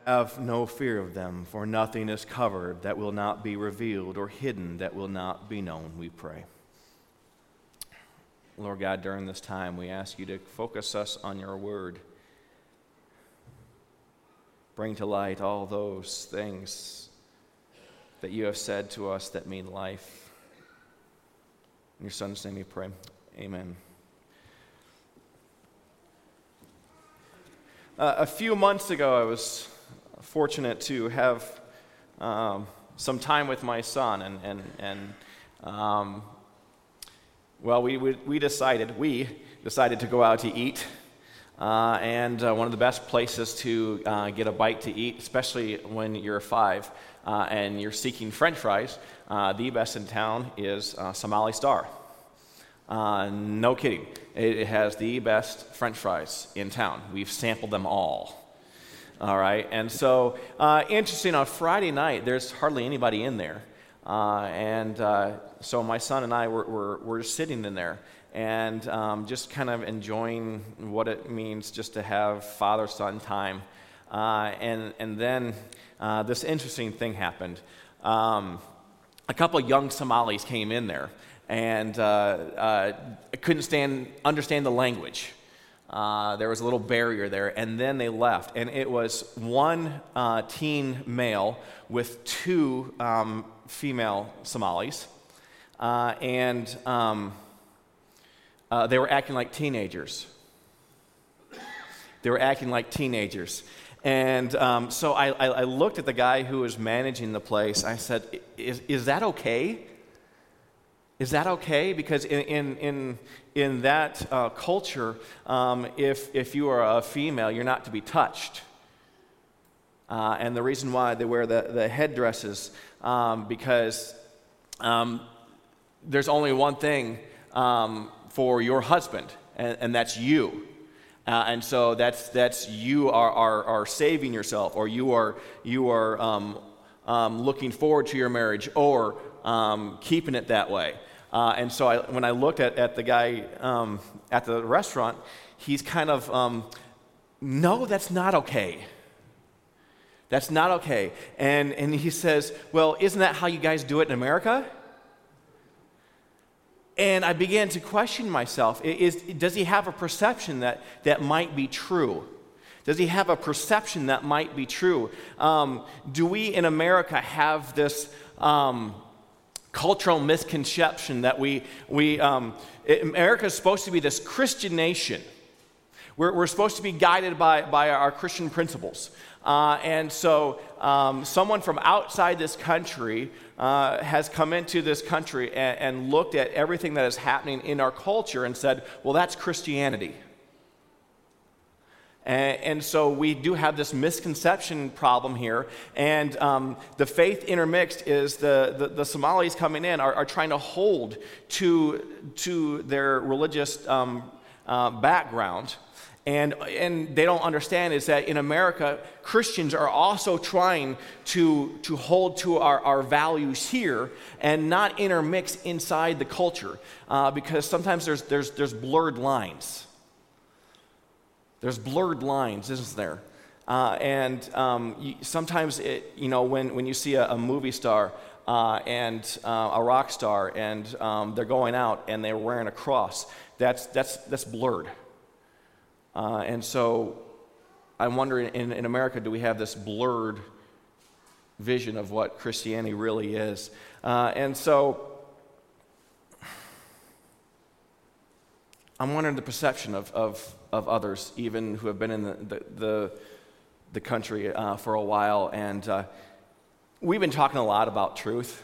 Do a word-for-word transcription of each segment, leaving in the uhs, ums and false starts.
Have no fear of them, for nothing is covered that will not be revealed, or hidden that will not be known, we pray. Lord God, during this time, we ask you to focus us on your word. Bring to light all those things that you have said to us that mean life. In your Son's name we pray. Amen. Uh, a few months ago, I was fortunate to have um, some time with my son, and and and um, well, we, we we decided we decided to go out to eat, uh, and uh, one of the best places to uh, get a bite to eat, especially when you're five uh, and you're seeking French fries, uh, the best in town is uh, Somali Star. Uh, no kidding, it, it has the best French fries in town. We've sampled them all. All right, and so, uh, interesting, on Friday night, there's hardly anybody in there. Uh, and uh, so my son and I were, were, were sitting in there and um, just kind of enjoying what it means just to have father-son time. Uh, and, and then uh, this interesting thing happened. Um, a couple of young Somalis came in there and uh, uh, couldn't stand, understand the language. Uh, there was a little barrier there, and then they left. And it was one uh, teen male with two um, female Somalis, uh, and um, uh, they were acting like teenagers. They were acting like teenagers. And um, so I, I, I looked at the guy who was managing the place. I said, is, is that okay? Is that okay? Because in in in, in that uh, culture, um, if if you are a female, you're not to be touched. Uh, and the reason why they wear the, the headdresses, um, because um, there's only one thing um, for your husband, and, and that's you. Uh, and so that's that's you are, are are saving yourself, or you are you are um, um, looking forward to your marriage, or um, keeping it that way. Uh, and so I, when I looked at, at the guy um, at the restaurant, he's kind of, um, no, that's not okay. That's not okay. And and he says, well, isn't that how you guys do it in America? And I began to question myself. Is, does he have a perception that, that might be true? Does he have a perception that might be true? Um, do we in America have this um, cultural misconception that we, we um, America is supposed to be this Christian nation? We're, we're supposed to be guided by, by our Christian principles. Uh, and so um, someone from outside this country uh, has come into this country and, and looked at everything that is happening in our culture and said, well, that's Christianity. And, and so we do have this misconception problem here. And um, the faith intermixed is the, the, the Somalis coming in are, are trying to hold to, to their religious um, uh, background. And, and they don't understand is that in America, Christians are also trying to, to hold to our, our values here and not intermix inside the culture, uh, because sometimes there's, there's, there's blurred lines. There's blurred lines, isn't there? Uh, and um, you, sometimes, it, you know, when, when you see a, a movie star uh, and uh, a rock star and um, they're going out and they're wearing a cross, that's, that's, that's blurred. Uh, and so I'm wondering, in, in America, do we have this blurred vision of what Christianity really is? Uh, and so I'm wondering the perception of, of, of others, even who have been in the, the, the, the country uh, for a while. And uh, we've been talking a lot about truth.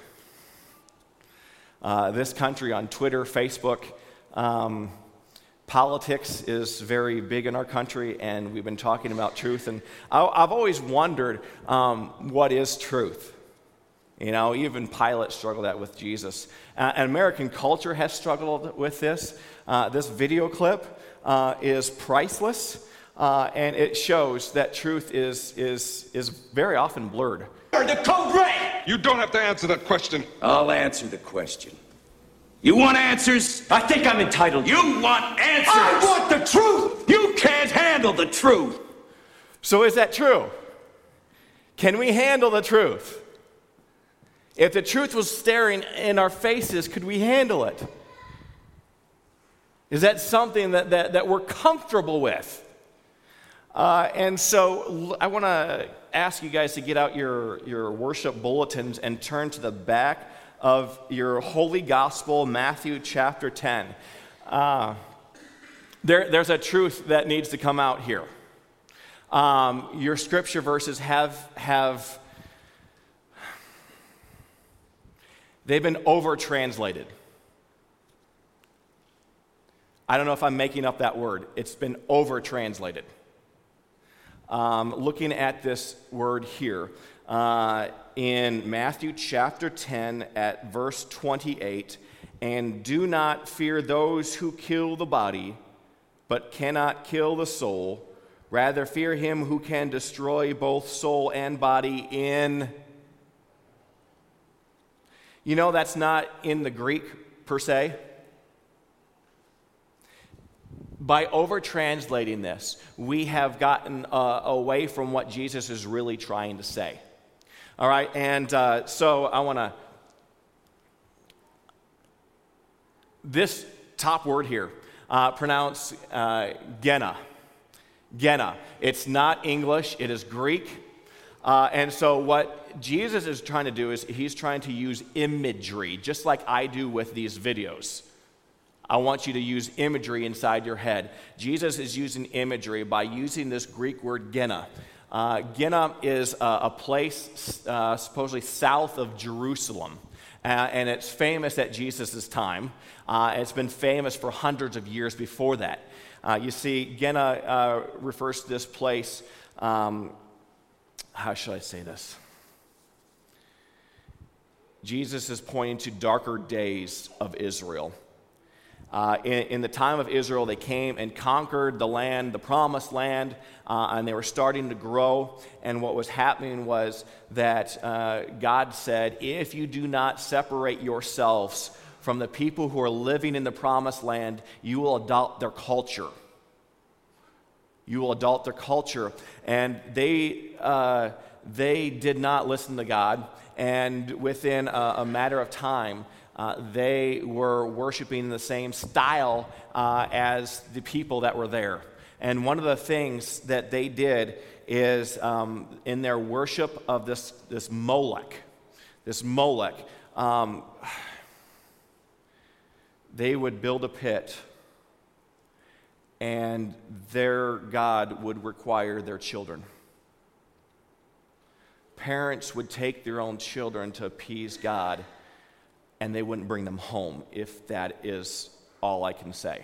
Uh, this country on Twitter, Facebook, um, politics is very big in our country, and we've been talking about truth. And I, I've always wondered, um, what is truth? You know, even Pilate struggled that with Jesus. Uh, and American culture has struggled with this. Uh, this video clip uh, is priceless, uh, and it shows that truth is is is very often blurred. The code red! You don't have to answer that question. I'll answer the question. You want answers? I think I'm entitled. You want answers? I want the truth! You can't handle the truth! So is that true? Can we handle the truth? If the truth was staring in our faces, could we handle it? Is that something that, that, that we're comfortable with? Uh, and so I want to ask you guys to get out your, your worship bulletins and turn to the back of your Holy Gospel, Matthew chapter ten. Uh, there, there's a truth that needs to come out here. Um, your scripture verses have, have they've been over-translated. I don't know if I'm making up that word. It's been over-translated. Um, looking at this word here, uh, in Matthew chapter ten at verse twenty-eight, and do not fear those who kill the body, but cannot kill the soul. Rather fear him who can destroy both soul and body in... You know, that's not in the Greek per se. By over-translating this, we have gotten uh, away from what Jesus is really trying to say. All right, and uh, so I want to... This top word here, uh, pronounce uh, gena. Gena. It's not English, it is Greek. Uh, and so what Jesus is trying to do is he's trying to use imagery, just like I do with these videos. I want you to use imagery inside your head. Jesus is using imagery by using this Greek word gena. Uh, Gena is a, a place uh, supposedly south of Jerusalem. Uh, and it's famous at Jesus' time. Uh, it's been famous for hundreds of years before that. Uh, you see, Gena uh, refers to this place, um, how should I say this? Jesus is pointing to darker days of Israel. Uh, in, in the time of Israel, they came and conquered the land, the promised land, uh, and they were starting to grow. And what was happening was that uh, God said, if you do not separate yourselves from the people who are living in the promised land, you will adopt their culture. You will adopt their culture. And they, uh, they did not listen to God. And within a, a matter of time, Uh, they were worshiping the same style uh, as the people that were there. And one of the things that they did is um, in their worship of this, this Molech, this Molech, um, they would build a pit, and their god would require their children. Parents would take their own children to appease God, and they wouldn't bring them home, if that is all I can say.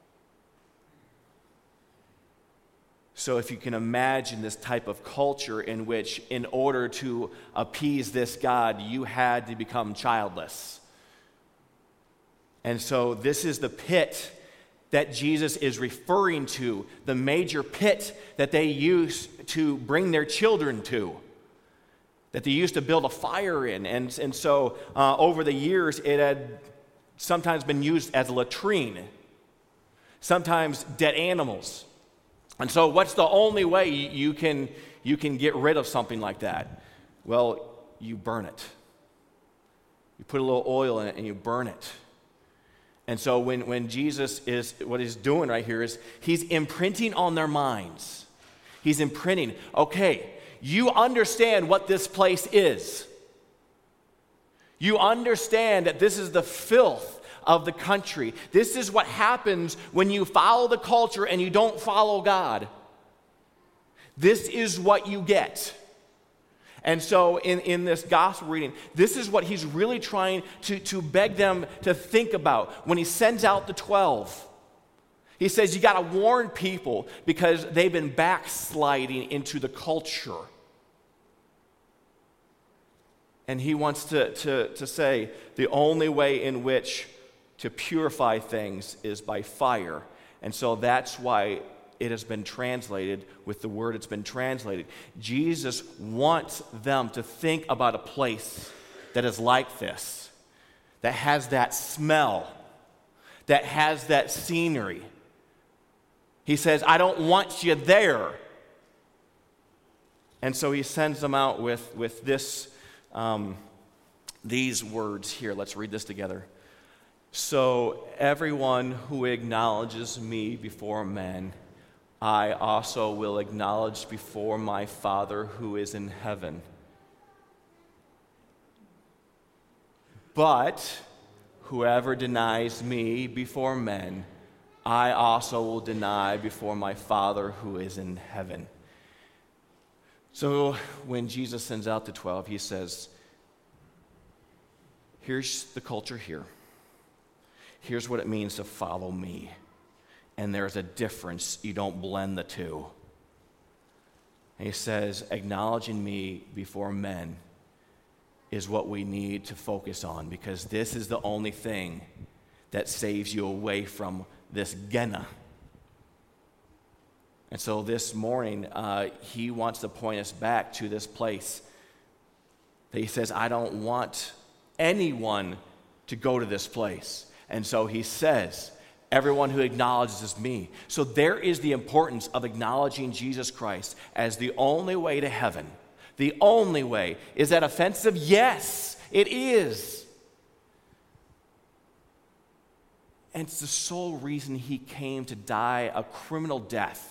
So if you can imagine this type of culture in which, in order to appease this God, you had to become childless. And so this is the pit that Jesus is referring to, the major pit that they used to bring their children to, that they used to build a fire in. And, and so uh, over the years, it had sometimes been used as a latrine, sometimes dead animals. And so what's the only way you can, you can get rid of something like that? Well, you burn it. You put a little oil in it and you burn it. And so when, when Jesus is, what he's doing right here is he's imprinting on their minds. He's imprinting, okay, you understand what this place is. You understand that this is the filth of the country. This is what happens when you follow the culture and you don't follow God. This is what you get. And so in, in this gospel reading, this is what he's really trying to, to beg them to think about when he sends out the twelve. He says, you got to warn people because they've been backsliding into the culture. And he wants to, to, to say the only way in which to purify things is by fire. And so that's why it has been translated with the word it's been translated. Jesus wants them to think about a place that is like this, that has that smell, that has that scenery. He says, I don't want you there. And so he sends them out with, with this, um, these words here. Let's read this together. So everyone who acknowledges me before men, I also will acknowledge before my Father who is in heaven. But whoever denies me before men, I also will deny before my Father who is in heaven. So when Jesus sends out the twelve, he says, here's the culture here. Here's what it means to follow me. And there's a difference. You don't blend the two. And he says, acknowledging me before men is what we need to focus on, because this is the only thing that saves you away from this Gehenna. And so this morning, uh, he wants to point us back to this place that he says, I don't want anyone to go to this place. And so he says, everyone who acknowledges me. So there is the importance of acknowledging Jesus Christ as the only way to heaven. The only way. Is that offensive? Yes, it is. And it's the sole reason he came to die a criminal death.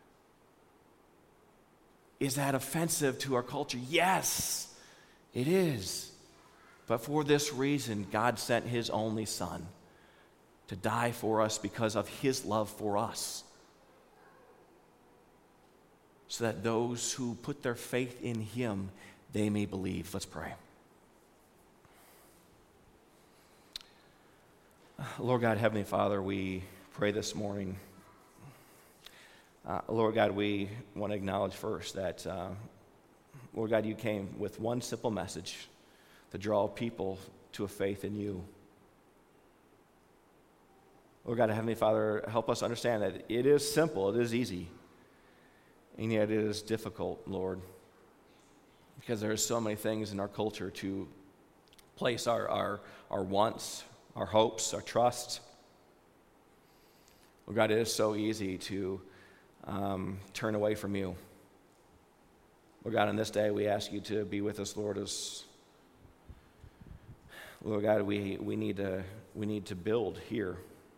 Is that offensive to our culture? Yes, it is. But for this reason, God sent his only Son to die for us because of his love for us. So that those who put their faith in him, they may believe. Let's pray. Lord God, Heavenly Father, we pray this morning. Uh, Lord God, we want to acknowledge first that, uh, Lord God, you came with one simple message to draw people to a faith in you. Lord God, Heavenly Father, help us understand that it is simple, it is easy, and yet it is difficult, Lord, because there are so many things in our culture to place our, our, our wants, our hopes, our trust. Lord God, it is so easy to um, turn away from you. Lord God, on this day, we ask you to be with us, Lord, as Lord God, we, we need to we need to build here.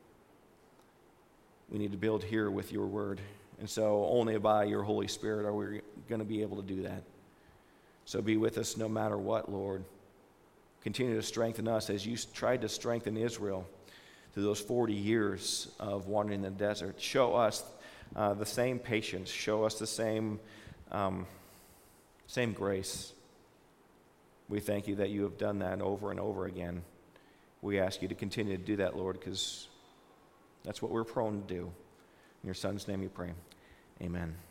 We need to build here with your word. And so only by your Holy Spirit are we going to be able to do that. So be with us no matter what, Lord. Continue to strengthen us as you tried to strengthen Israel through those forty years of wandering in the desert. Show us uh, the same patience. Show us the same, um, same grace. We thank you that you have done that over and over again. We ask you to continue to do that, Lord, because that's what we're prone to do. In your Son's name we pray. Amen.